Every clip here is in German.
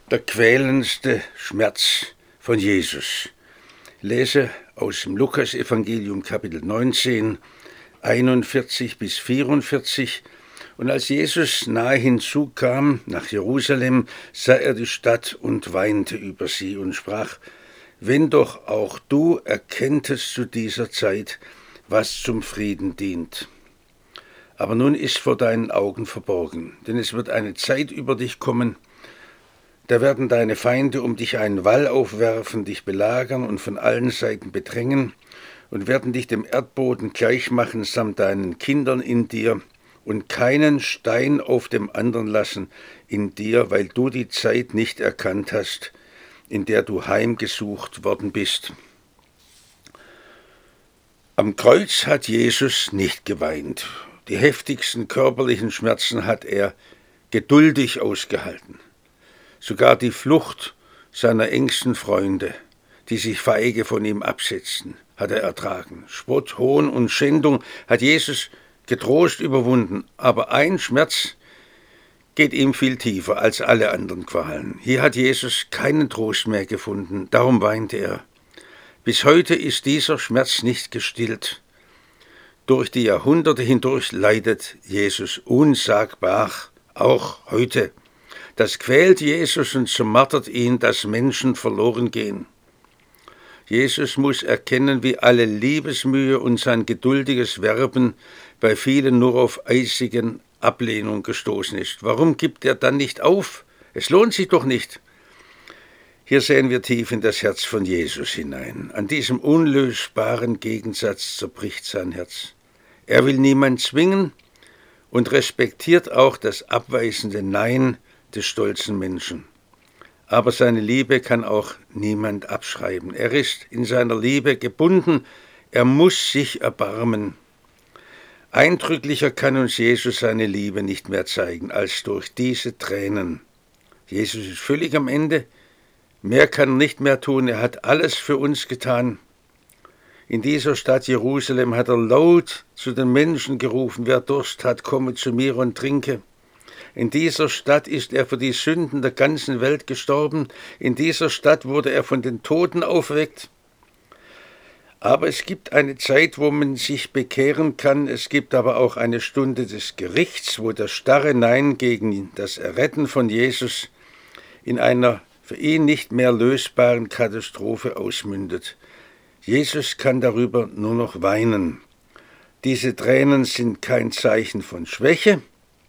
Der quälendste Schmerz von Jesus. Ich lese aus dem Lukas-Evangelium, Kapitel 19, 41 bis 44. Und als Jesus nahe hinzukam nach Jerusalem, sah er die Stadt und weinte über sie und sprach: Wenn doch auch du erkenntest zu dieser Zeit, was zum Frieden dient. Aber nun ist vor deinen Augen verborgen, denn es wird eine Zeit über dich kommen, da werden deine Feinde um dich einen Wall aufwerfen, dich belagern und von allen Seiten bedrängen und werden dich dem Erdboden gleichmachen samt deinen Kindern in dir und keinen Stein auf dem anderen lassen in dir, weil du die Zeit nicht erkannt hast, in der du heimgesucht worden bist. Am Kreuz hat Jesus nicht geweint. Die heftigsten körperlichen Schmerzen hat er geduldig ausgehalten. Sogar die Flucht seiner engsten Freunde, die sich feige von ihm absetzten, hat er ertragen. Spott, Hohn und Schändung hat Jesus getrost überwunden, aber ein Schmerz geht ihm viel tiefer als alle anderen Qualen. Hier hat Jesus keinen Trost mehr gefunden, darum weinte er. Bis heute ist dieser Schmerz nicht gestillt. Durch die Jahrhunderte hindurch leidet Jesus unsagbar, auch heute. Das quält Jesus und zermartert ihn, dass Menschen verloren gehen. Jesus muss erkennen, wie alle Liebesmühe und sein geduldiges Werben bei vielen nur auf eisigen Ablehnung gestoßen ist. Warum gibt er dann nicht auf? Es lohnt sich doch nicht. Hier sehen wir tief in das Herz von Jesus hinein. An diesem unlösbaren Gegensatz zerbricht sein Herz. Er will niemand zwingen und respektiert auch das abweisende Nein des stolzen Menschen. Aber seine Liebe kann auch niemand abschreiben. Er ist in seiner Liebe gebunden, er muss sich erbarmen. Eindrücklicher kann uns Jesus seine Liebe nicht mehr zeigen, als durch diese Tränen. Jesus ist völlig am Ende, mehr kann er nicht mehr tun, er hat alles für uns getan. In dieser Stadt Jerusalem hat er laut zu den Menschen gerufen: Wer Durst hat, komme zu mir und trinke. In dieser Stadt ist er für die Sünden der ganzen Welt gestorben. In dieser Stadt wurde er von den Toten auferweckt. Aber es gibt eine Zeit, wo man sich bekehren kann. Es gibt aber auch eine Stunde des Gerichts, wo das starre Nein gegen das Erretten von Jesus in einer für ihn nicht mehr lösbaren Katastrophe ausmündet. Jesus kann darüber nur noch weinen. Diese Tränen sind kein Zeichen von Schwäche.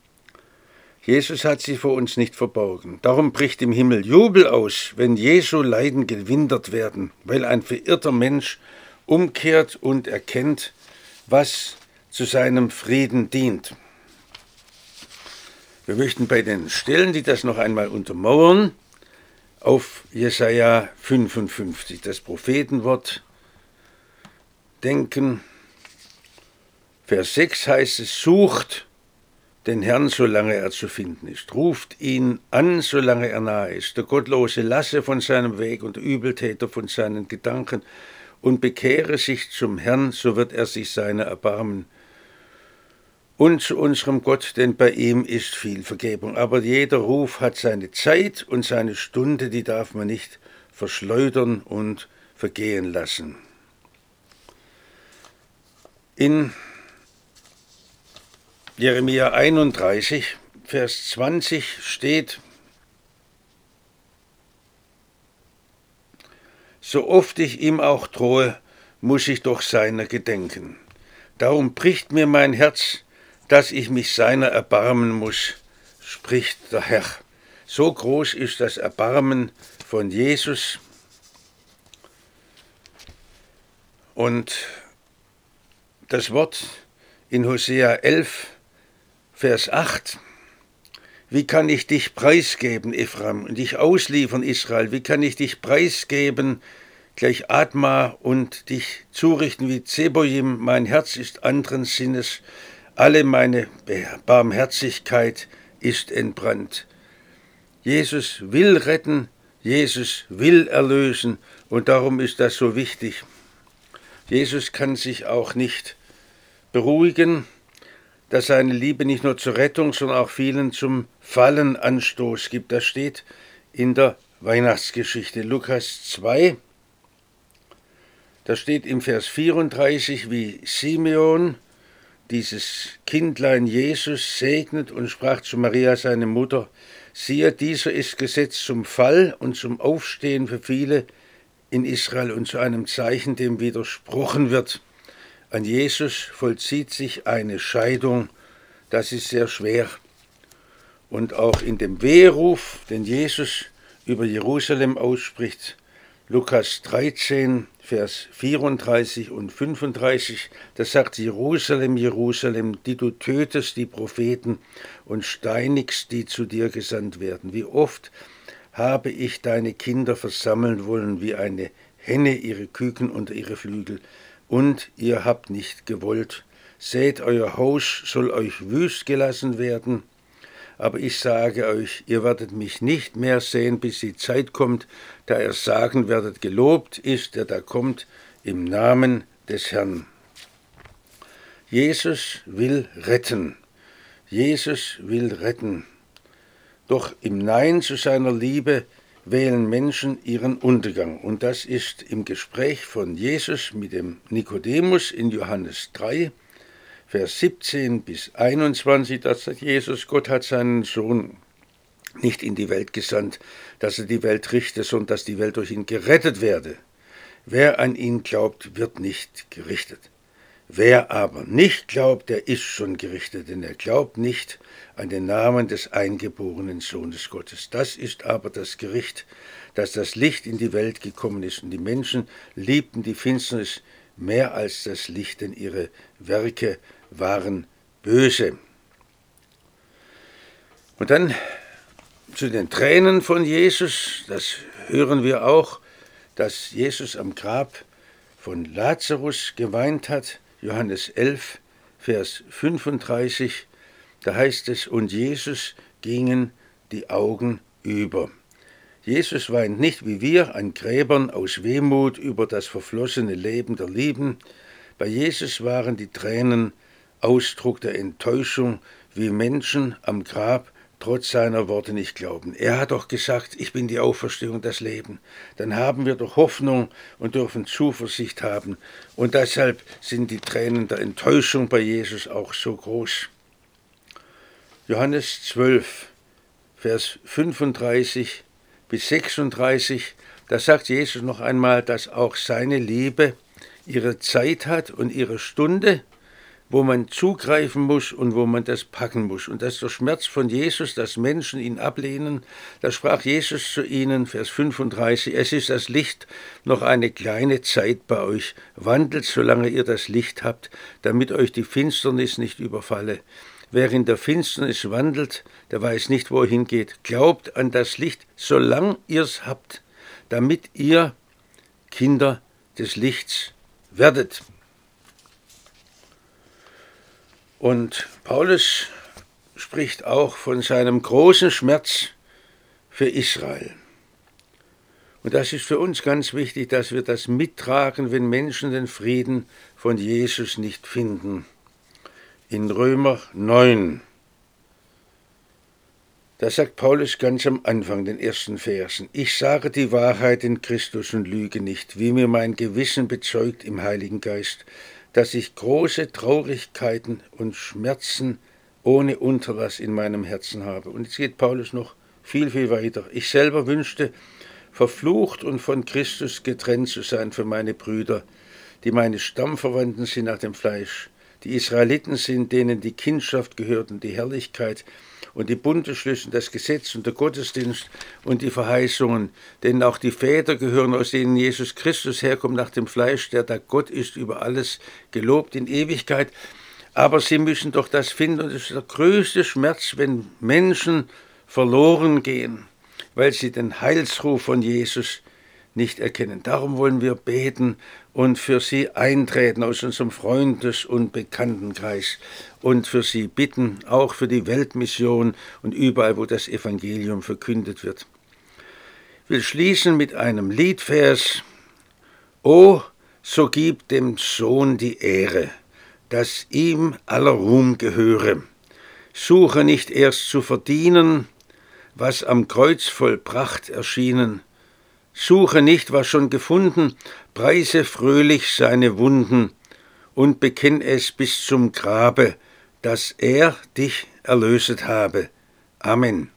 Jesus hat sie vor uns nicht verborgen. Darum bricht im Himmel Jubel aus, wenn Jesu Leiden gelindert werden, weil ein verirrter Mensch umkehrt und erkennt, was zu seinem Frieden dient. Wir möchten bei den Stellen, die das noch einmal untermauern, auf Jesaja 55, das Prophetenwort, denken. Vers 6 heißt es: Sucht den Herrn, solange er zu finden ist. Ruft ihn an, solange er nahe ist. Der Gottlose lasse von seinem Weg und der Übeltäter von seinen Gedanken und bekehre sich zum Herrn, so wird er sich seiner erbarmen. Und zu unserem Gott, denn bei ihm ist viel Vergebung. Aber jeder Ruf hat seine Zeit und seine Stunde, die darf man nicht verschleudern und vergehen lassen. In Jeremia 31, Vers 20 steht: So oft ich ihm auch drohe, muss ich doch seiner gedenken. Darum bricht mir mein Herz, dass ich mich seiner erbarmen muss, spricht der Herr. So groß ist das Erbarmen von Jesus. Und das Wort in Hosea 11, Vers 8: Wie kann ich dich preisgeben, Ephraim, und dich ausliefern, Israel? Wie kann ich dich preisgeben, gleich Adma, und dich zurichten wie Zeboim? Mein Herz ist anderen Sinnes, alle meine Barmherzigkeit ist entbrannt. Jesus will retten, Jesus will erlösen, und darum ist das so wichtig. Jesus kann sich auch nicht beruhigen, dass seine Liebe nicht nur zur Rettung, sondern auch vielen zum Fallen Anstoß gibt. Das steht in der Weihnachtsgeschichte. Lukas 2, da steht im Vers 34, wie Simeon dieses Kindlein Jesus segnet und sprach zu Maria, seine Mutter: Siehe, dieser ist gesetzt zum Fall und zum Aufstehen für viele in Israel und zu einem Zeichen, dem widersprochen wird. An Jesus vollzieht sich eine Scheidung, das ist sehr schwer. Und auch in dem Weheruf, den Jesus über Jerusalem ausspricht, Lukas 13, Vers 34 und 35, da sagt: Jerusalem, Jerusalem, die du tötest die Propheten und steinigst, die zu dir gesandt werden. Wie oft habe ich deine Kinder versammeln wollen, wie eine Henne ihre Küken unter ihre Flügel, und ihr habt nicht gewollt. Seht, euer Haus soll euch wüst gelassen werden. Aber ich sage euch, ihr werdet mich nicht mehr sehen, bis die Zeit kommt, da ihr sagen werdet: Gelobt ist, der da kommt, im Namen des Herrn. Jesus will retten. Jesus will retten. Doch im Nein zu seiner Liebe wählen Menschen ihren Untergang. Und das ist im Gespräch von Jesus mit dem Nikodemus in Johannes 3, Vers 17 bis 21, da sagt Jesus: Gott hat seinen Sohn nicht in die Welt gesandt, dass er die Welt richte, sondern dass die Welt durch ihn gerettet werde. Wer an ihn glaubt, wird nicht gerichtet. Wer aber nicht glaubt, der ist schon gerichtet, denn er glaubt nicht an den Namen des eingeborenen Sohnes Gottes. Das ist aber das Gericht, dass das Licht in die Welt gekommen ist, und die Menschen liebten die Finsternis mehr als das Licht, denn ihre Werke waren böse. Und dann zu den Tränen von Jesus, das hören wir auch, dass Jesus am Grab von Lazarus geweint hat. Johannes 11, Vers 35, da heißt es: Und Jesus gingen die Augen über. Jesus weint nicht wie wir an Gräbern aus Wehmut über das verflossene Leben der Lieben. Bei Jesus waren die Tränen Ausdruck der Enttäuschung, wie Menschen am Grab trotz seiner Worte nicht glauben. Er hat doch gesagt: Ich bin die Auferstehung, das Leben. Dann haben wir doch Hoffnung und dürfen Zuversicht haben. Und deshalb sind die Tränen der Enttäuschung bei Jesus auch so groß. Johannes 12, Vers 35 bis 36, da sagt Jesus noch einmal, dass auch seine Liebe ihre Zeit hat und ihre Stunde, wo man zugreifen muss und wo man das packen muss. Und das ist der Schmerz von Jesus, dass Menschen ihn ablehnen. Da sprach Jesus zu ihnen, Vers 35, es ist das Licht noch eine kleine Zeit bei euch. Wandelt, solange ihr das Licht habt, damit euch die Finsternis nicht überfalle. Wer in der Finsternis wandelt, der weiß nicht, wo er hingeht. Glaubt an das Licht, solange ihr es habt, damit ihr Kinder des Lichts werdet. Und Paulus spricht auch von seinem großen Schmerz für Israel. Und das ist für uns ganz wichtig, dass wir das mittragen, wenn Menschen den Frieden von Jesus nicht finden. In Römer 9, da sagt Paulus ganz am Anfang, den ersten Versen: Ich sage die Wahrheit in Christus und lüge nicht, wie mir mein Gewissen bezeugt im Heiligen Geist, dass ich große Traurigkeiten und Schmerzen ohne Unterlass in meinem Herzen habe. Und jetzt geht Paulus noch viel, viel weiter. Ich selber wünschte, verflucht und von Christus getrennt zu sein für meine Brüder, die meine Stammverwandten sind nach dem Fleisch, die Israeliten sind, denen die Kindschaft gehört und die Herrlichkeit und die Bundesschlüsse, das Gesetz und der Gottesdienst und die Verheißungen, denen auch die Väter gehören, aus denen Jesus Christus herkommt nach dem Fleisch, der da Gott ist über alles, gelobt in Ewigkeit. Aber sie müssen doch das finden, und es ist der größte Schmerz, wenn Menschen verloren gehen, weil sie den Heilsruf von Jesus nicht erkennen. Darum wollen wir beten und für sie eintreten aus unserem Freundes- und Bekanntenkreis und für sie bitten, auch für die Weltmission und überall, wo das Evangelium verkündet wird. Ich will schließen mit einem Liedvers: O, so gib dem Sohn die Ehre, dass ihm aller Ruhm gehöre. Suche nicht erst zu verdienen, was am Kreuz vollbracht erschienen. Suche nicht, was schon gefunden, preise fröhlich seine Wunden und bekenn es bis zum Grabe, dass er dich erlöset habe. Amen.